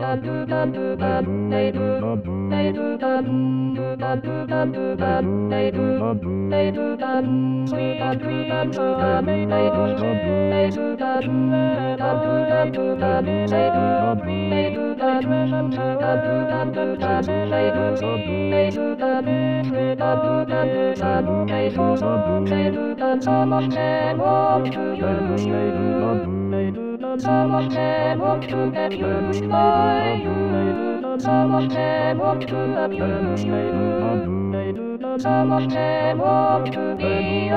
Someone came up to get used by you. Someone came up to abuse you. Someone came up to be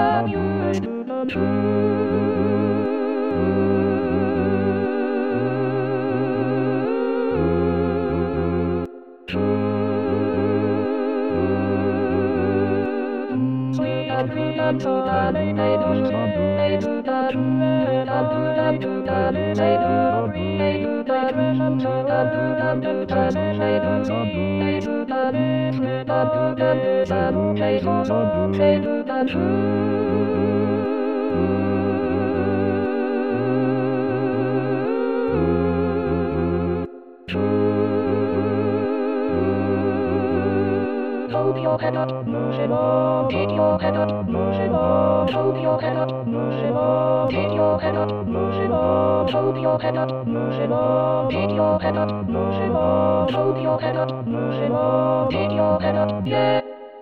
Hold your head up, Shimo. Keep your head up, Shimo. Hold your head up, Shimo. Keep your head up, Shimo. Hold your head up, Shimo. Keep your head up, Shimo. Hold your head up, Shimo. Keep your head up, yeah.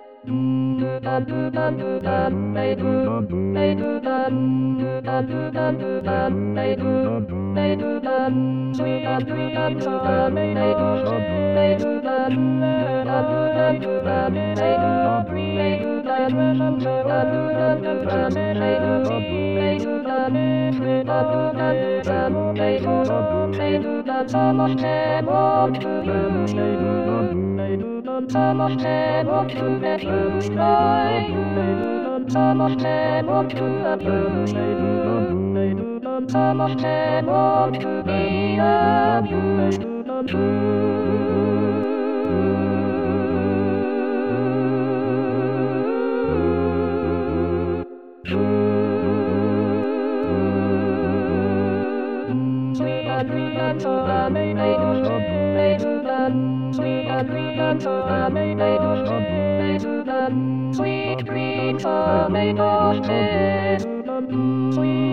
Someone came up to you. Someone came up to get used by you. Someone came up to abuse you. Someone came up to be abused. Sweet green tomatoes, sweet